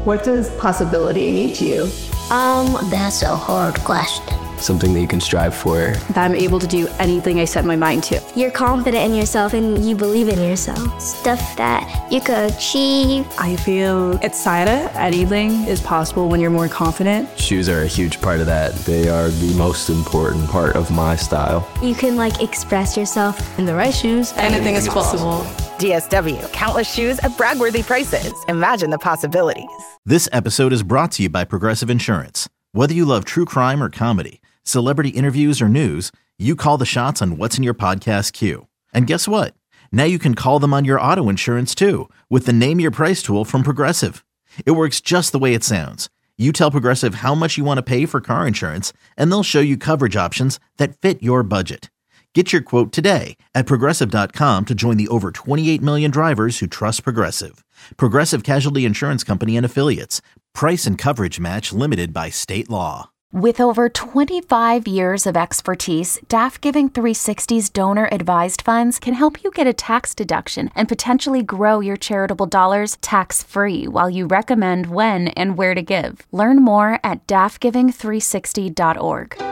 What does possibility mean to you? That's a hard question. Something that you can strive for. That I'm able to do anything I set my mind to. You're confident in yourself and you believe in yourself. Stuff that you could achieve. I feel excited. Anything is possible when you're more confident. Shoes are a huge part of that. They are the most important part of my style. You can express yourself. In the right shoes, anything is possible. DSW, countless shoes at brag-worthy prices. Imagine the possibilities. This episode is brought to you by Progressive Insurance. Whether you love true crime or comedy, celebrity interviews or news, you call the shots on what's in your podcast queue. And guess what? Now you can call them on your auto insurance too with the Name Your Price tool from Progressive. It works just the way it sounds. You tell Progressive how much you want to pay for car insurance, and they'll show you coverage options that fit your budget. Get your quote today at Progressive.com to join the over 28 million drivers who trust Progressive. Progressive Casualty Insurance Company and Affiliates. Price and coverage match limited by state law. With over 25 years of expertise, DAF Giving 360's donor-advised funds can help you get a tax deduction and potentially grow your charitable dollars tax-free while you recommend when and where to give. Learn more at dafgiving360.org.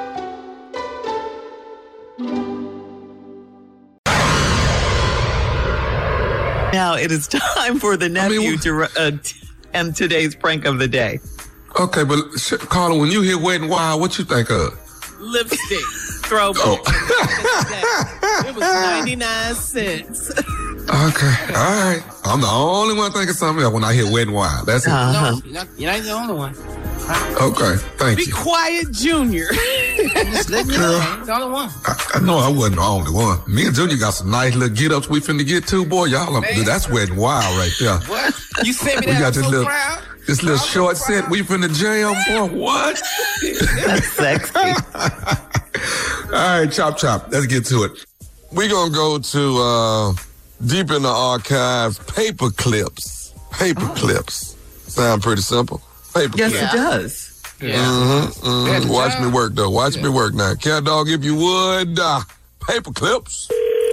Now it is time for the nephew to end today's prank of the day. Okay, but Carla, when you hear Wet n Wild, what you think of? Lipstick. Throwback. Oh. It was 99 cents. Okay, all right. I'm the only one thinking something else when I hear Wet n Wild. That's it. Uh-huh. No, you're not the only one. Okay, thank you. Be quiet, Junior. Just let me know. You're the only one. I know I wasn't the only one. Me and Junior got some nice little get-ups we finna get to, boy. Y'all, that's Wet n Wild right there. What? You sent me that? We got this little, proud. This little short set we finna jam, boy. What? That's sexy. All right, chop. Let's get to it. We're gonna go to deep in the archives, paper clips. Paper clips. Sound pretty simple. Paper yes, clips. It does. Yeah. Watch me work, though. Watch me work now. Cat dog, if you would. Paper clips.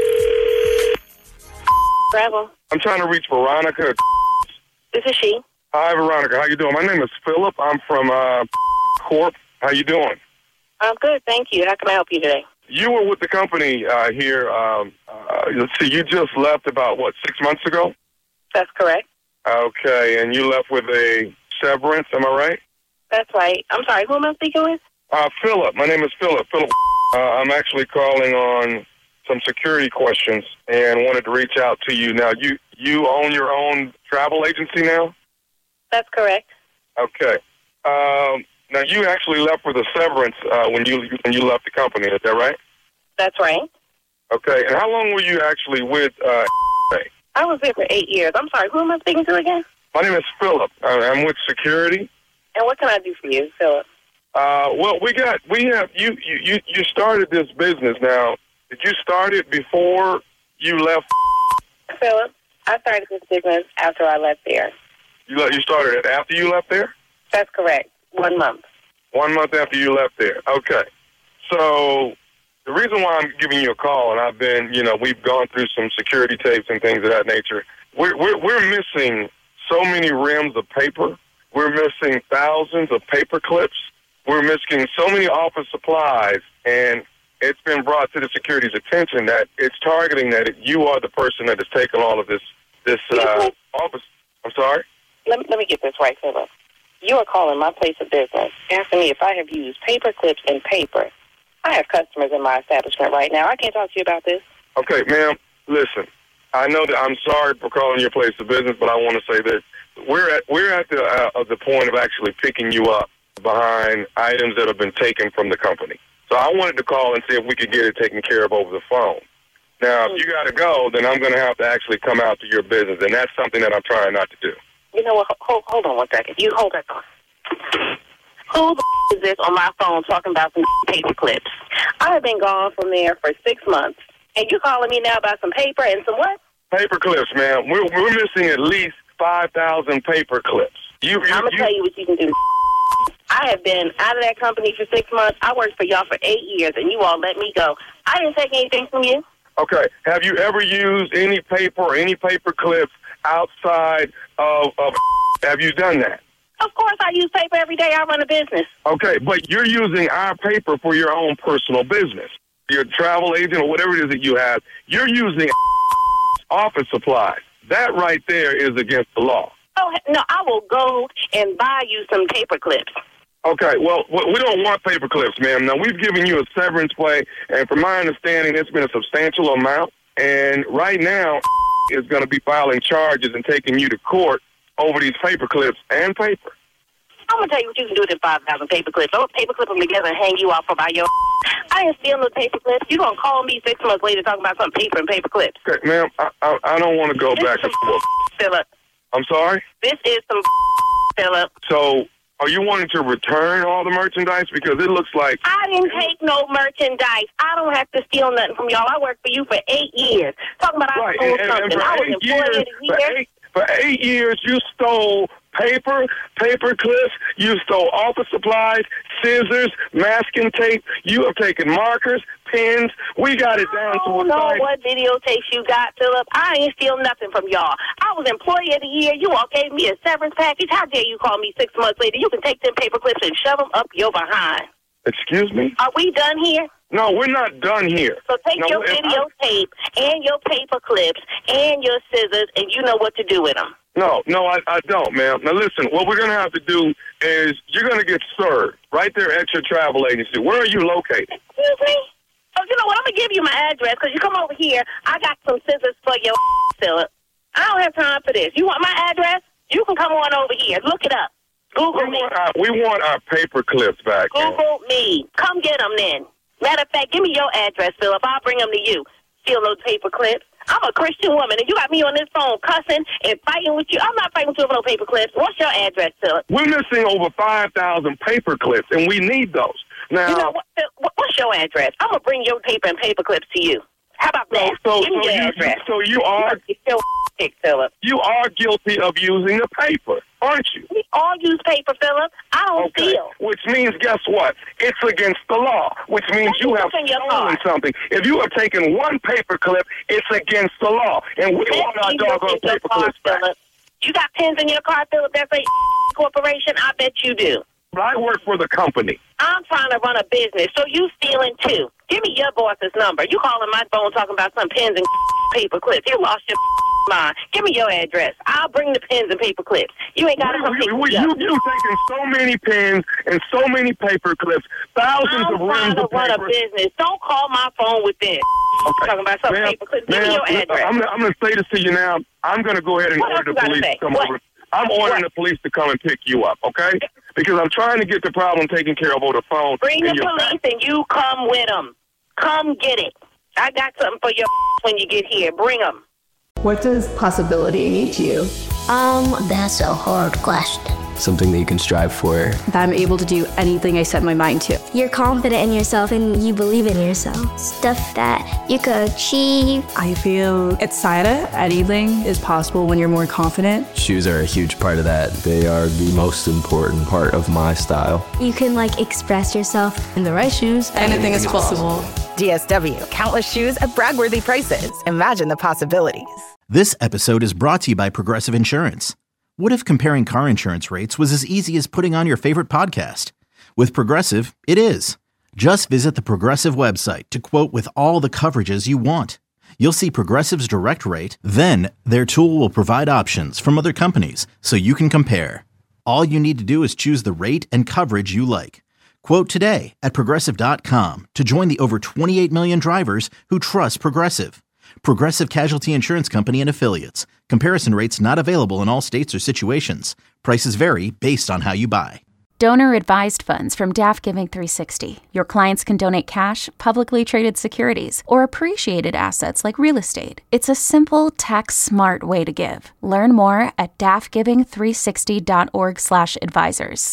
Bravo. I'm trying to reach Veronica. This is she. Hi, Veronica. How you doing? My name is Philip. I'm from Corp. How you doing? I'm good, thank you. How can I help you today? You were with the company here. Let's see. You just left about, 6 months ago? That's correct. Okay, and you left with a severance, am I right? That's right. I'm sorry, who am I speaking with? Philip. My name is Philip. I'm actually calling on some security questions and wanted to reach out to you. Now, you own your own travel agency now? That's correct. Okay. Now, you actually left with a severance when you left the company. Is that right? That's right. Okay. And how long were you actually with I was there for 8 years. I'm sorry, who am I speaking to again? My name is Philip. I'm with security. And what can I do for you, Philip? Well, we have you started this business now. Did you start it before you left? Philip, I started this business after I left there. You started it after you left there? That's correct. 1 month. 1 month after you left there. Okay. So the reason why I'm giving you a call, and I've been, we've gone through some security tapes and things of that nature. We're missing so many reams of paper. We're missing thousands of paper clips. We're missing so many office supplies, and it's been brought to the security's attention that it's targeting that you are the person that has taken all of this office. I'm sorry? Let me get this right, Philip. You are calling my place of business, asking me if I have used paper clips and paper. I have customers in my establishment right now. I can't talk to you about this. Okay, ma'am, listen. I know that I'm sorry for calling your place of business, but I want to say this. We're at the point of actually picking you up behind items that have been taken from the company. So I wanted to call and see if we could get it taken care of over the phone. Now, if you got to go, then I'm going to have to actually come out to your business, and that's something that I'm trying not to do. You know what? Hold on 1 second. You hold that thought. Who the is this on my phone talking about some paper clips? I have been gone from there for 6 months, and you calling me now about some paper and some what? Paper clips, ma'am. We're missing at least 5,000 paper clips. I'm going to tell you what you can do. I have been out of that company for 6 months. I worked for y'all for 8 years, and you all let me go. I didn't take anything from you. Okay. Have you ever used any paper or any paper clips outside of have you done that? Of course I use paper every day. I run a business. Okay, but you're using our paper for your own personal business. Your travel agent or whatever it is that you have, you're using office supplies. That right there is against the law. Oh, no, I will go and buy you some paper clips. Okay, well, we don't want paper clips, ma'am. Now, we've given you a severance pay, and from my understanding, it's been a substantial amount. And right now, is going to be filing charges and taking you to court over these paper clips and paper. I'm going to tell you what you can do with them 5,000 paper clips. I'm going to paper clip them together and hang you off about your I didn't steal no paper clips. You're going to call me 6 months later talking about some paper and paper clips. Okay, ma'am, I don't want to go back and forth. Philip. I'm sorry? This is some Philip. So, are you wanting to return all the merchandise? Because it looks like... I didn't take no merchandise. I don't have to steal nothing from y'all. I worked for you for 8 years. Talking about I stole something. And I was employed of the year. For 8 years, you stole paper clips, you stole office supplies, scissors, masking tape. You have taken markers, pens. We got it down to a I don't know what videotapes you got, Philip. I ain't steal nothing from y'all. I was employee of the year. You all gave me a severance package. How dare you call me 6 months later? You can take them paper clips and shove them up your behind. Excuse me? Are we done here? No, we're not done here. So take your videotape and your paper clips and your scissors, and you know what to do with them. No, I don't, ma'am. Now, listen, what we're going to have to do is you're going to get served right there at your travel agency. Where are you located? Excuse me? Oh, you know what? I'm going to give you my address because you come over here. I got some scissors for your Philip. I don't have time for this. You want my address? You can come on over here. Look it up. Google me. We want our paper clips back. Google me. Come get them then. Matter of fact, give me your address, Philip. I'll bring them to you. Steal those paper clips. I'm a Christian woman, and you got me on this phone cussing and fighting with you. I'm not fighting with you over no paper clips. What's your address, Philip? We're missing over 5,000 paper clips, and we need those. Now, you know what's your address? I'm going to bring your paper and paper clips to you. How about that? Give me your address. So you are... Philip. You are guilty of using the paper, aren't you? We all use paper, Philip. I don't steal. Which means, guess what? It's against the law, which means you have stolen something. If you have taken one paper clip, it's against the law. And we want our doggone paper clips back. You got pens in your car, Philip? That's a corporation? I bet you do. But I work for the company. I'm trying to run a business, so you stealing too. Give me your boss's number. You calling my phone talking about some pens and paper clips. You lost your mind. Give me your address. I'll bring the pens and paper clips. You ain't got to come pick me up. You've taken so many pens and so many paper clips, thousands of reams of paper. I'm trying to run a business. Don't call my phone with this. Okay. Talking about some paper clips. Give me your address. I'm going to say this to you now. I'm going to go ahead and order the police to come over. I'm ordering the police to come and pick you up, okay? Because I'm trying to get the problem taken care of over the phone. Bring the police and you come with them. Come get it. I got something for your when you get here. Bring them. What does possibility mean to you? That's a hard question. Something that you can strive for. That I'm able to do anything I set my mind to. You're confident in yourself and you believe in yourself. Stuff that you could achieve. I feel excited. Anything is possible when you're more confident. Shoes are a huge part of that. They are the most important part of my style. You can express yourself. In the right shoes, anything is possible. DSW, countless shoes at brag-worthy prices. Imagine the possibilities. This episode is brought to you by Progressive Insurance. What if comparing car insurance rates was as easy as putting on your favorite podcast? With Progressive, it is. Just visit the Progressive website to quote with all the coverages you want. You'll see Progressive's direct rate, then their tool will provide options from other companies so you can compare. All you need to do is choose the rate and coverage you like. Quote today at Progressive.com to join the over 28 million drivers who trust Progressive. Progressive Casualty Insurance Company and Affiliates. Comparison rates not available in all states or situations. Prices vary based on how you buy. Donor-advised funds from DAF Giving 360. Your clients can donate cash, publicly traded securities, or appreciated assets like real estate. It's a simple, tax-smart way to give. Learn more at dafgiving360.org/advisors.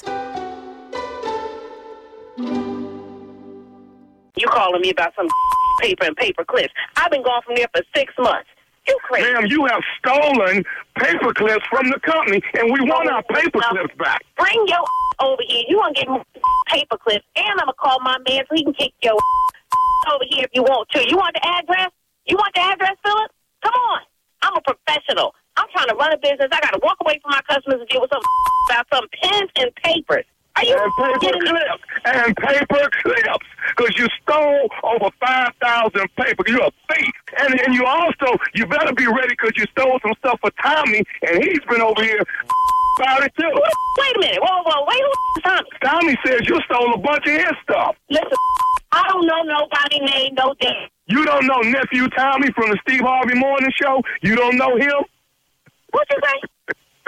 You calling me about some paper and paper clips. I've been gone from there for 6 months. You crazy. Ma'am, you have stolen paper clips from the company, and we want our paper clips back. Bring your over here. You want to get paper clips, and I'm going to call my man so he can kick your over here if you want to. You want the address? You want the address, Philip? Come on. I'm a professional. I'm trying to run a business. I got to walk away from my customers and deal with some about some pens and papers. Are you paper clips and paper clips, because you stole over 5,000 paper. You're a thief, and you also better be ready because you stole some stuff for Tommy, and he's been over here about it too. Wait a minute, whoa, wait, who's Tommy? Tommy says you stole a bunch of his stuff. Listen, I don't know nobody named no damn. You don't know nephew Tommy from the Steve Harvey Morning Show? You don't know him? What you say?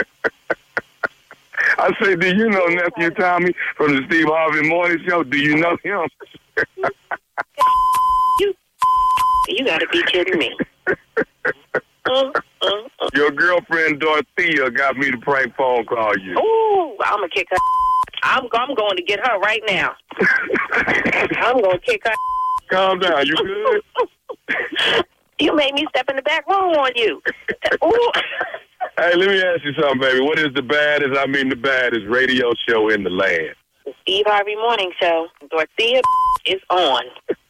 I say, do you know nephew Tommy from the Steve Harvey Morning Show? Do you know him? You gotta be kidding me. Your girlfriend Dorothea got me to prank phone call you. Ooh, I'm gonna kick her. I'm going to get her right now. I'm gonna kick her. Calm down, you good? You made me step in the back room on you. Ooh. Hey, let me ask you something, baby. What is the baddest radio show in the land? The Steve Harvey Morning Show. Dorothea is on.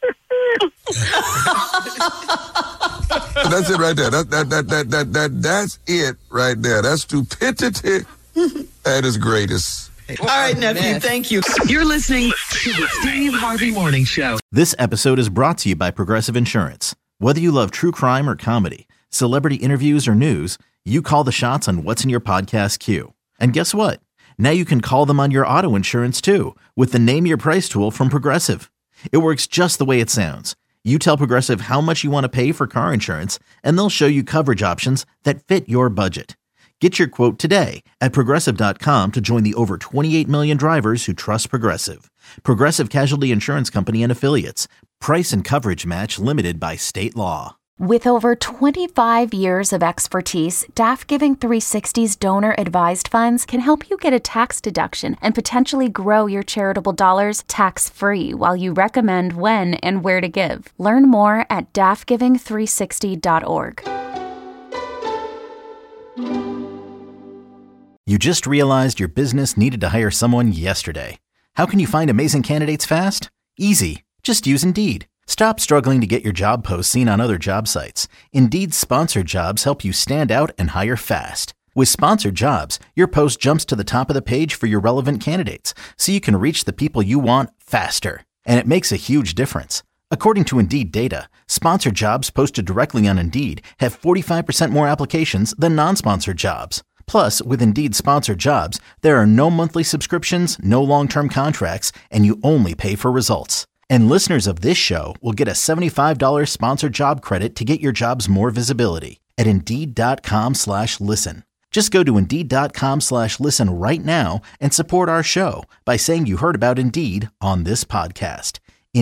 That's it right there. That's it right there. That's stupidity at its greatest. All right, nephew, thank you. You're listening to the Steve Harvey Morning Show. This episode is brought to you by Progressive Insurance. Whether you love true crime or comedy, celebrity interviews or news, you call the shots on what's in your podcast queue. And guess what? Now you can call them on your auto insurance too with the Name Your Price tool from Progressive. It works just the way it sounds. You tell Progressive how much you want to pay for car insurance, and they'll show you coverage options that fit your budget. Get your quote today at Progressive.com to join the over 28 million drivers who trust Progressive. Progressive Casualty Insurance Company and Affiliates. Price and coverage match limited by state law. With over 25 years of expertise, DAF Giving 360's donor-advised funds can help you get a tax deduction and potentially grow your charitable dollars tax-free while you recommend when and where to give. Learn more at dafgiving360.org. You just realized your business needed to hire someone yesterday. How can you find amazing candidates fast? Easy. Just use Indeed. Stop struggling to get your job posts seen on other job sites. Indeed's sponsored jobs help you stand out and hire fast. With sponsored jobs, your post jumps to the top of the page for your relevant candidates, so you can reach the people you want faster. And it makes a huge difference. According to Indeed data, sponsored jobs posted directly on Indeed have 45% more applications than non-sponsored jobs. Plus, with Indeed sponsored jobs, there are no monthly subscriptions, no long-term contracts, and you only pay for results. And listeners of this show will get a $75 sponsored job credit to get your jobs more visibility at Indeed.com/listen. Just go to Indeed.com/listen right now and support our show by saying you heard about Indeed on this podcast.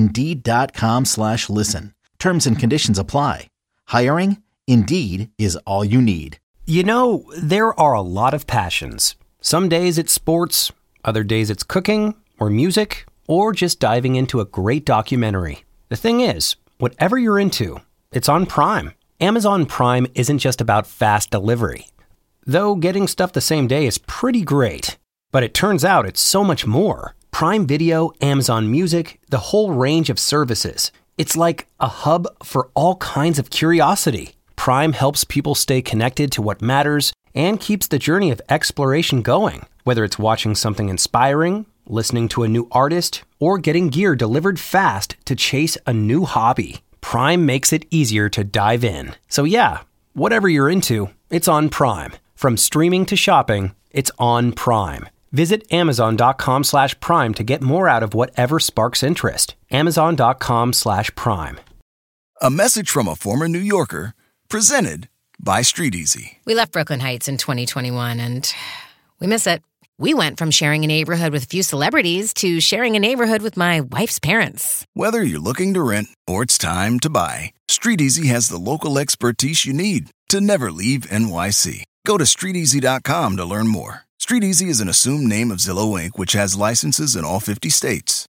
Indeed.com/listen. Terms and conditions apply. Hiring? Indeed is all you need. You know, there are a lot of passions. Some days it's sports, other days it's cooking or music, or just diving into a great documentary. The thing is, whatever you're into, it's on Prime. Amazon Prime isn't just about fast delivery. Though getting stuff the same day is pretty great. But it turns out it's so much more. Prime Video, Amazon Music, the whole range of services. It's like a hub for all kinds of curiosity. Prime helps people stay connected to what matters and keeps the journey of exploration going. Whether it's watching something inspiring, listening to a new artist, or getting gear delivered fast to chase a new hobby, Prime makes it easier to dive in. So yeah, whatever you're into, it's on Prime. From streaming to shopping, it's on Prime. Visit Amazon.com/Prime to get more out of whatever sparks interest. Amazon.com/Prime. A message from a former New Yorker, presented by StreetEasy. We left Brooklyn Heights in 2021 and we miss it. We went from sharing a neighborhood with a few celebrities to sharing a neighborhood with my wife's parents. Whether you're looking to rent or it's time to buy, StreetEasy has the local expertise you need to never leave NYC. Go to StreetEasy.com to learn more. StreetEasy is an assumed name of Zillow Inc., which has licenses in all 50 states.